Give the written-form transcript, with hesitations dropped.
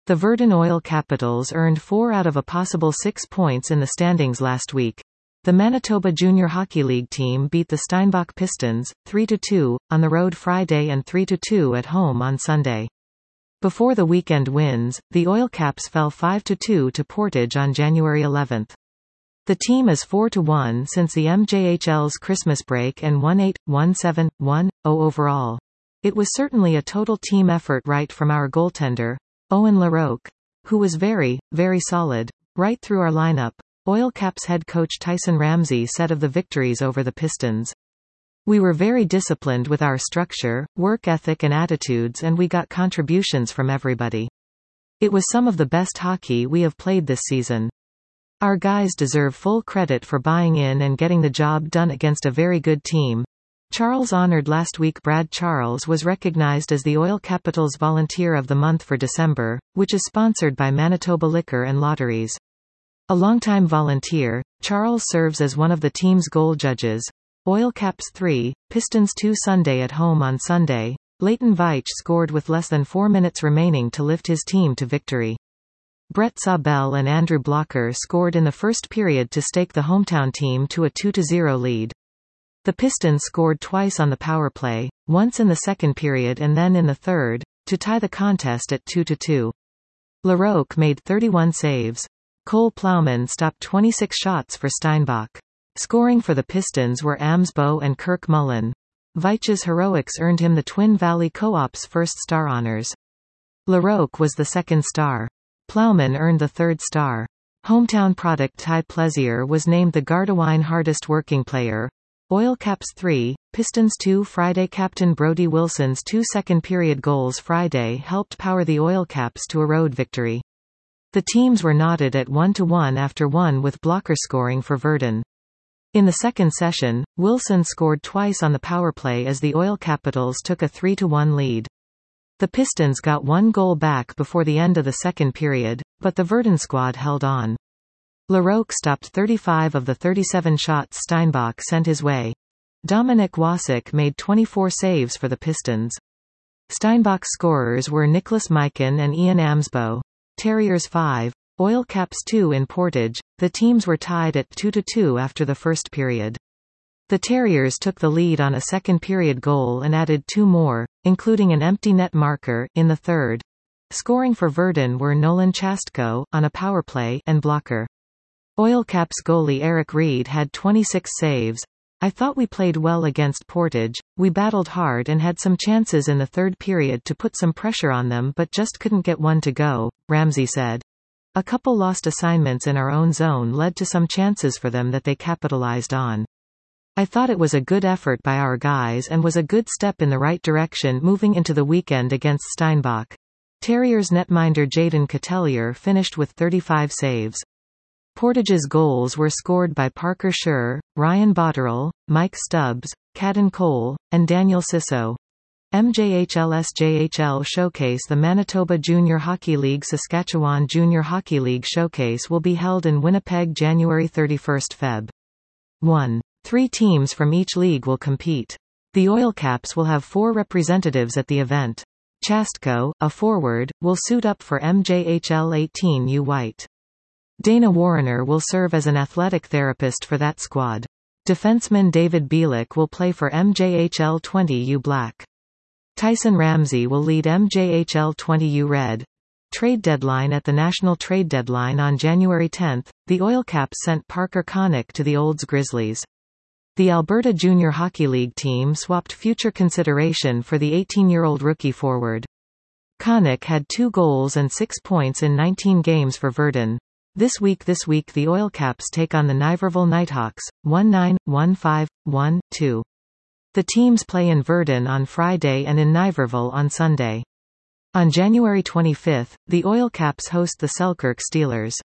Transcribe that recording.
The Verdun Oil Capitals earned 4 out of a possible 6 points in the standings last week. The Manitoba Junior Hockey League team beat the Steinbach Pistons, 3-2, on the road Friday and 3-2 at home on Sunday. Before the weekend wins, the Oil Caps fell 5-2 to Portage on January 11. The team is 4-1 since the MJHL's Christmas break and 1-8, 1-7, 1-0 overall. It was certainly a total team effort right from our goaltender, Owen Larocque, who was very, very solid, right through our lineup. Oil Caps head coach Tyson Ramsey said of the victories over the Pistons. We were very disciplined with our structure, work ethic and attitudes, and we got contributions from everybody. It was some of the best hockey we have played this season. Our guys deserve full credit for buying in and getting the job done against a very good team. Charles honored last week. Brad Charles was recognized as the Oil Capitals Volunteer of the Month for December, which is sponsored by Manitoba Liquor and Lotteries. A longtime volunteer, Charles serves as one of the team's goal judges. Oil Caps 3, Pistons 2 Sunday at home on Sunday. Leighton Veitch scored with less than 4 minutes remaining to lift his team to victory. Brett Sabel and Andrew Blocker scored in the first period to stake the hometown team to a 2-0 lead. The Pistons scored twice on the power play, once in the second period and then in the third, to tie the contest at 2-2. Larocque made 31 saves. Cole Plowman stopped 26 shots for Steinbach. Scoring for the Pistons were Amsbo and Kirk Mullen. Veitch's heroics earned him the Twin Valley Co-op's first star honors. Larocque was the second star. Plowman earned the third star. Hometown product Ty Plezier was named the Gardewine Hardest Working Player. Oil Caps 3, Pistons 2 Friday. Captain Brody Wilson's 2 second-period goals Friday helped power the Oil Caps to a road victory. The teams were knotted at 1-1 after one with Blocker scoring for Verdun. In the second session, Wilson scored twice on the power play as the Oil Capitals took a 3-1 lead. The Pistons got 1 goal back before the end of the second period, but the Verdun squad held on. Larocque stopped 35 of the 37 shots Steinbach sent his way. Dominik Wasik made 24 saves for the Pistons. Steinbach's scorers were Nicholas Mikan and Ian Amsbo. Terriers 5, Oil Caps 2 in Portage. The teams were tied at 2-2 after the first period. The Terriers took the lead on a second-period goal and added 2 more, including an empty net marker, in the third. Scoring for Verdun were Nolan Chastko, on a power play, and Blocker. Oil Caps goalie Eric Reed had 26 saves. I thought we played well against Portage. We battled hard and had some chances in the third period to put some pressure on them but just couldn't get one to go, Ramsey said. A couple lost assignments in our own zone led to some chances for them that they capitalized on. I thought it was a good effort by our guys and was a good step in the right direction moving into the weekend against Steinbach. Terriers netminder Jaden Catelier finished with 35 saves. Portage's goals were scored by Parker Scher, Ryan Botterill, Mike Stubbs, Caden Cole, and Daniel Sisso. MJHL/SJHL Showcase. The Manitoba Junior Hockey League Saskatchewan Junior Hockey League Showcase will be held in Winnipeg January 31, Feb. 1. 3 teams from each league will compete. The Oil Caps will have 4 representatives at the event. Chastko, a forward, will suit up for MJHL 18U White. Dana Warrener will serve as an athletic therapist for that squad. Defenseman David Bielik will play for MJHL 20U Black. Tyson Ramsey will lead MJHL 20U Red. Trade deadline. At the national trade deadline on January 10, the Oil Caps sent Parker Connick to the Olds Grizzlies. The Alberta Junior Hockey League team swapped future consideration for the 18-year-old rookie forward. Connick had 2 goals and 6 points in 19 games for Verdun. This week the Oil Caps take on the Niverville Nighthawks, 1-9, 1-5, 1-2. The teams play in Verdun on Friday and in Niverville on Sunday. On January 25, the Oil Caps host the Selkirk Steelers.